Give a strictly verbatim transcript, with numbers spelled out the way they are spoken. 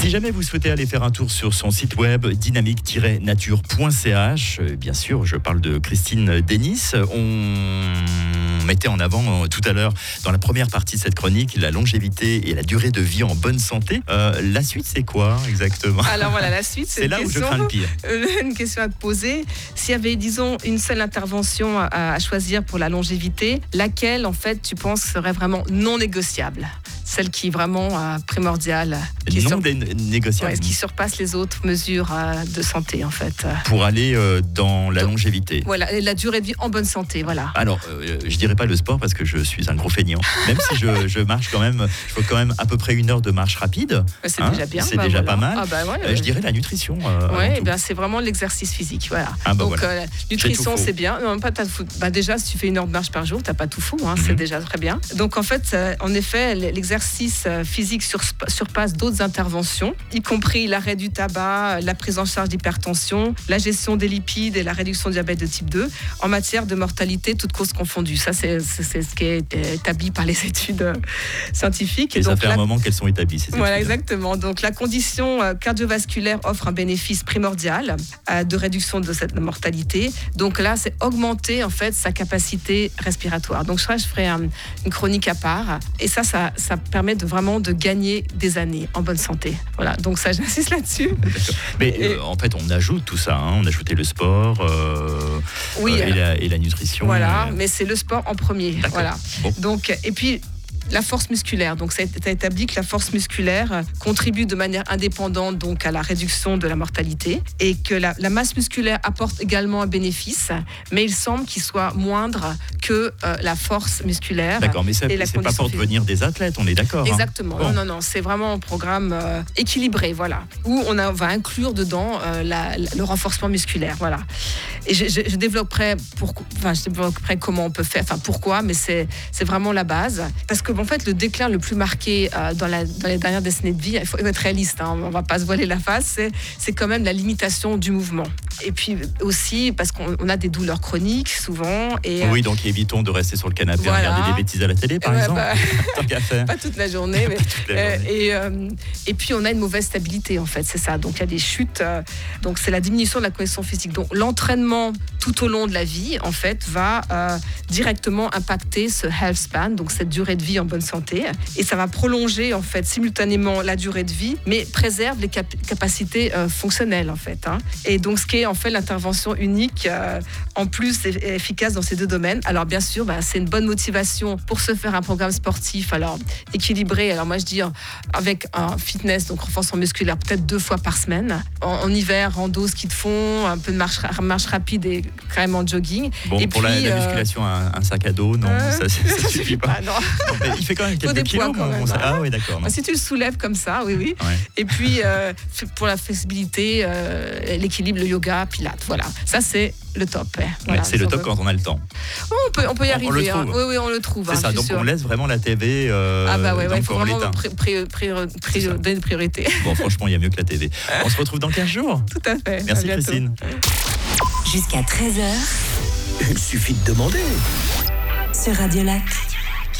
Si jamais vous souhaitez aller faire un tour sur son site web dynamique tiret nature point c h, bien sûr, je parle de Christine Denis. On mettait en avant euh, tout à l'heure, dans la première partie de cette chronique, la longévité et la durée de vie en bonne santé. Euh, la suite, c'est quoi exactement ? Alors voilà, la suite, c'est, c'est là question, où je crains le pire. Une question à te poser. S'il y avait, disons, une seule intervention à, à choisir pour la longévité, laquelle, en fait, tu penses serait vraiment non négociable ? Celle qui est vraiment euh, primordiale. Qui non sur... dé- négociable. Ouais, qui surpasse les autres mesures euh, de santé, en fait. Pour aller euh, dans la Donc, longévité. Voilà, et la durée de vie en bonne santé, voilà. Alors, euh, je dirais pas le sport parce que je suis un gros feignant. Même si je, je marche quand même, je fais quand même à peu près une heure de marche rapide. C'est hein, déjà bien. C'est bah, déjà voilà. pas mal. Ah, bah, ouais, euh, ouais. Je dirais la nutrition. Euh, Oui, eh ben c'est vraiment l'exercice physique, voilà. Ah bah Donc, voilà. euh, nutrition, tout faux. c'est bien. Non, pas t'as fou- bah, déjà, si tu fais une heure de marche par jour, t'as pas tout faux, hein, Mhm. c'est déjà très bien. Donc, en fait, euh, en effet, l'exercice euh, physique sur- surpasse d'autres interventions, y compris l'arrêt du tabac, la prise en charge d'hypertension, la gestion des lipides et la réduction du diabète de type deux, en matière de mortalité, toutes causes confondues. Ça, c'est, c'est, c'est ce qui est établi par les études euh, scientifiques. Et, ça donc, fait là, un moment qu'elles sont établies, ces voilà, études. exactement. Donc, la condition euh, cardiovasculaire offre un bénéfice primordial euh, de réduction de cette mortalité. Donc là, c'est augmenter en fait sa capacité respiratoire. Donc, ça, je ferai un, une chronique à part. Et ça, ça, ça permet de vraiment de gagner des années en bonne santé. Voilà. Donc ça, j'insiste là-dessus. D'accord. Mais Et- euh, en fait, on ajoute tout ça. Hein. On a ajouté le sport euh, Oui, euh, et, alors, la, et la nutrition. voilà. euh, Mais c'est le sport en premier. D'accord. Voilà. Bon. Donc, et puis. La force musculaire, donc ça a été établi que la force musculaire contribue de manière indépendante donc à la réduction de la mortalité et que la, la masse musculaire apporte également un bénéfice, mais il semble qu'il soit moindre que euh, la force musculaire. D'accord, mais ça, et la c'est pas condition pour physique. devenir des athlètes, on est d'accord. hein. Exactement. Bon. Non, non, non. C'est vraiment un programme euh, équilibré, voilà, où on, a, on va inclure dedans euh, la, la- le renforcement musculaire, voilà. Et je, je, je développerai, pour, enfin, je développerai comment on peut faire, enfin pourquoi, mais c'est, c'est vraiment la base, parce que en fait, le déclin le plus marqué euh, dans, la, dans les dernières décennies de vie, il faut être réaliste, hein, on va pas se voiler la face, c'est, c'est quand même la limitation du mouvement. Et puis aussi parce qu'on on a des douleurs chroniques souvent, et euh, Oui, donc évitons de rester sur le canapé Voilà. à regarder des bêtises à la télé, par ouais, exemple. bah, Tant qu'à faire. pas toute la journée, mais Toute la Euh, journée. et, euh, et puis on a une mauvaise stabilité en fait, c'est ça. Donc il y a des chutes, euh, donc c'est la diminution de la condition physique. Donc l'entraînement tout au long de la vie en fait va euh, directement impacter ce health span, donc cette durée de vie en bonne santé, et ça va prolonger en fait simultanément la durée de vie, mais préserve les cap- capacités euh, fonctionnelles en fait. Hein. Et donc ce qui est en fait l'intervention unique, euh, en plus et- et efficace dans ces deux domaines. Alors bien sûr, bah, c'est une bonne motivation pour se faire un programme sportif. Alors équilibré. Alors moi je dis euh, avec un fitness, donc renforcement musculaire, peut-être deux fois par semaine. En, en hiver, rando, ski de fond, un peu de marche, ra- marche rapide et carrément jogging. Bon, et pour la, puis, la euh, musculation, un, un sac à dos, non, euh, ça, ça, ça suffit pas. Ah, non. Non, mais il fait quand même Faut quelques des kilos. poids, quand mon- même, mon- hein. Ah oui, d'accord. non. Si tu le soulèves comme ça, oui, oui. Ouais. Et puis, euh, f- pour la flexibilité, euh, l'équilibre, le yoga, pilates, voilà. Ça, c'est le top. hein. Voilà, Ouais, c'est le si on top veut. quand on a le temps. Oh, on, peut, on peut y On- on arriver. le hein. trouve. Oui, oui, on le trouve. C'est hein, ça, je suis donc sûre. on laisse vraiment la T V euh, Ah bah ouais, dans il le faut corps vraiment l'état. pré- pré- pré- pré- C'est ça. donner une priorité. Bon, franchement, il y a mieux que la T V. On se retrouve dans quinze jours. Tout à fait. À Merci bientôt. Christine. Jusqu'à treize heures Il suffit de demander. sur Radio Lac.